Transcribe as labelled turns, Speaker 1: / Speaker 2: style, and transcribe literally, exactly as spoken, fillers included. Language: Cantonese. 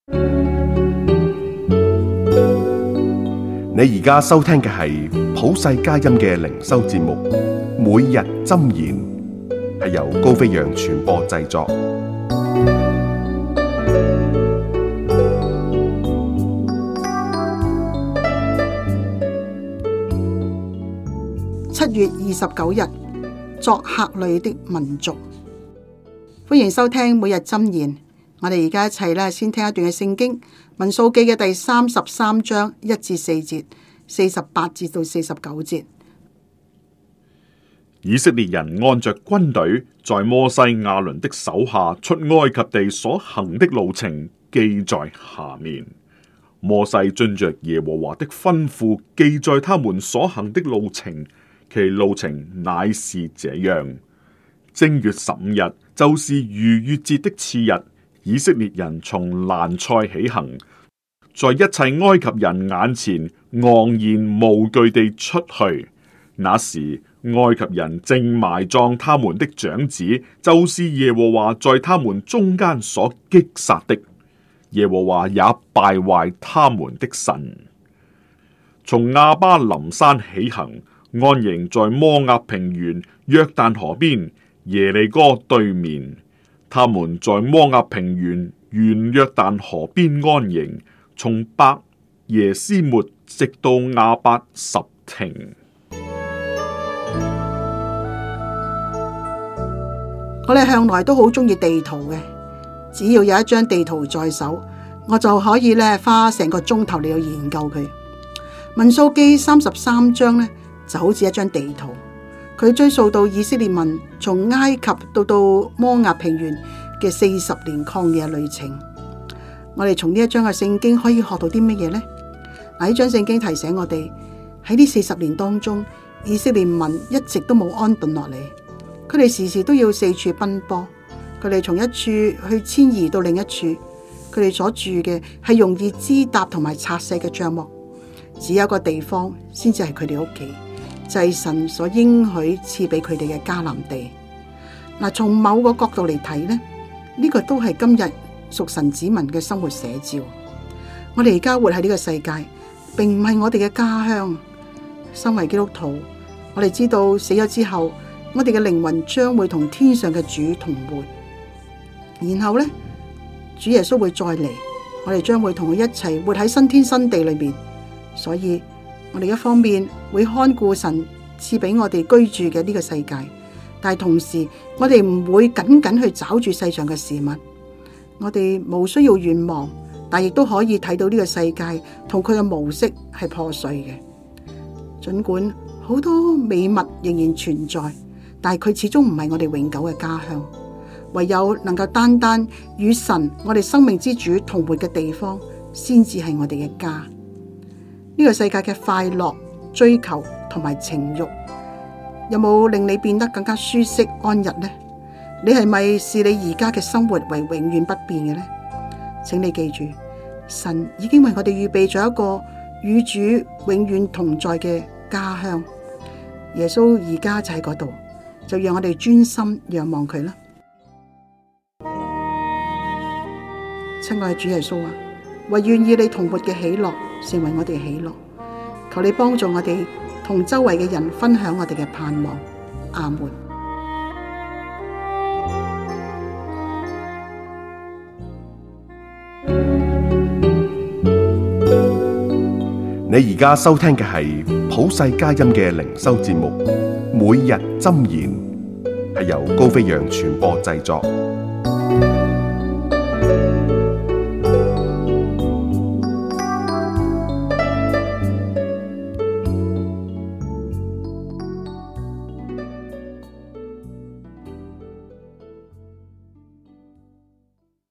Speaker 1: 你而家收聽嘅係普世佳音嘅靈修節目，每日箴言，係由高飛揚傳播製作。
Speaker 2: 七月二十九日，作客旅的民族。歡迎收聽每日箴言。我哋而家一齊咧，先聽一段嘅聖經，民數記嘅第三十三章一至四節，四十八節到四十九節。
Speaker 3: 以色列人按着軍隊，在摩西亞倫的手下出埃及地所行的路程，記在下面。摩西遵着耶和華的吩咐，記在他們所行的路程，其路程乃是這樣：正月十五日，就是逾越節的次日，以色列人從蘭塞起行，在一切埃及人眼前昂然無懼地出去。那時埃及人正埋葬他們的長子，就是耶和華在他們中間所擊殺的。耶和華也敗壞他們的神。從亞巴琳山起行，安營在摩押平原約旦河邊耶利哥對面。他們在摩押平原沿約旦河邊安營，從伯耶斯末直到亞伯十亭。
Speaker 2: 我哋向來都好中意地圖嘅，只要有一張地圖在手，我就可以咧花成個鐘頭嚟到研究佢。民數記三十三章咧就好似一張地圖。佢追溯到以色列民從埃及到到摩押平原嘅四十年曠野旅程。我哋從呢一章嘅聖經可以學到啲乜嘢呢？嗱，呢章聖經提醒我哋喺呢四十年當中，以色列民一直都冇安頓落嚟，佢哋時時都要四處奔波，佢哋從一處去遷移到另一處，佢哋所住嘅係容易支搭同埋拆卸嘅帳幕，只有一個地方先至係佢哋屋企。就係神所應許賜俾佢哋嘅迦南地。嗱，從某個角度嚟睇呢，呢個都係今日屬神子民嘅生活寫照。我哋而家活喺呢個世界，並唔係我哋嘅家鄉。身為基督徒，我哋知道死咗之後，我哋嘅靈魂將會同天上嘅主同活。然後呢，主耶穌會再嚟，我哋將會同佢一齊活喺新天新地裏面。所以我哋一方面會看顧神賜俾我哋居住嘅呢個世界，但係同時我哋唔會緊緊去找住世上嘅事物。我哋冇需要遠望，但亦都可以睇到呢個世界同佢嘅模式係破碎嘅。盡管好多美物仍然存在，但係佢始終唔係我哋永久嘅家鄉。唯有能夠單單與神我哋生命之主同活嘅地方，先至係我哋嘅家。呢個世界嘅快樂、追求同埋情慾，有冇令你變得更加舒適安逸呢？你係咪視你而家嘅生活為永遠不變嘅呢？請你記住，神已經為我哋預備咗一個與主永遠同在嘅家鄉。耶穌而家就喺嗰度，就讓我哋專心仰望佢啦。親愛的主耶穌啊，為願意你同活嘅喜樂成為我哋喜樂，求你幫助我哋同周圍嘅人分享我哋嘅盼望。阿門。
Speaker 1: 你而家收聽嘅係普世佳音嘅靈修節目，每日箴言，係由高飛揚傳播製作。